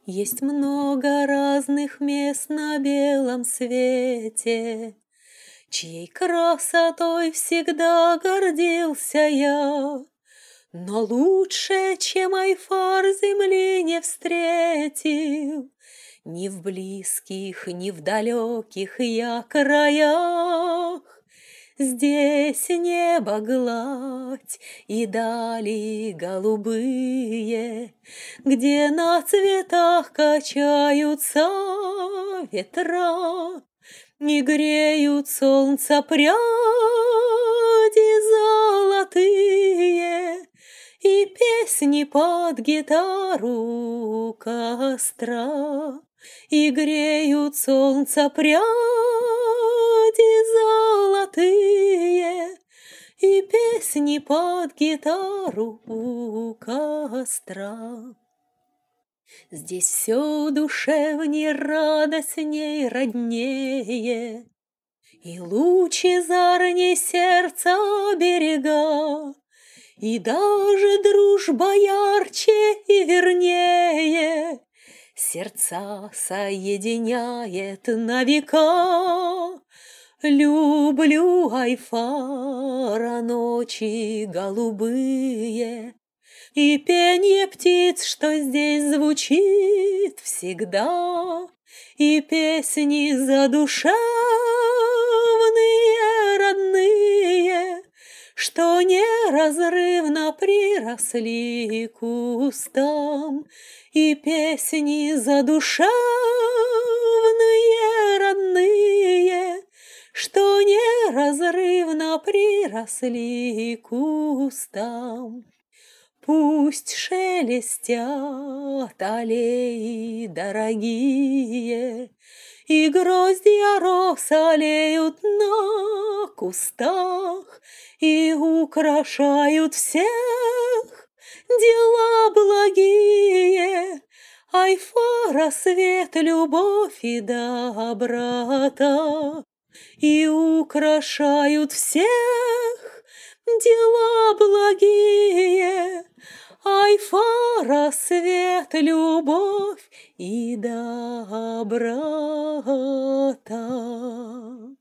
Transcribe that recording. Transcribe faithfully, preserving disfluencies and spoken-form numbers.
Есть много разных мест на белом свете, чьей красотой всегда гордился я. Но лучше, чем Айфар, земли не встретил, ни в близких, ни в далеких я краях. Здесь небо гладь и дали голубые, где на цветах качаются ветра и греют солнца пряди золотые и песни под гитару костра, и греют солнца пряди золотые и песни под гитару у костра. Здесь все душевней, радостней, роднее, и лучезарней сердца берега, и даже дружба ярче и вернее сердца соединяет на века. Люблю Айфара ночи голубые и пенье птиц, что здесь звучит всегда, и песни задушевные, родные, что неразрывно приросли к кустам, и песни задушевные, родные, что неразрывно приросли к кустам. Пусть шелестят аллеи дорогие, и гроздья роз алеют на кустах, и украшают всех дела благие. Айфара свет, любовь и доброта, и украшают всех дела благие. Айфара свет, любовь и доброта.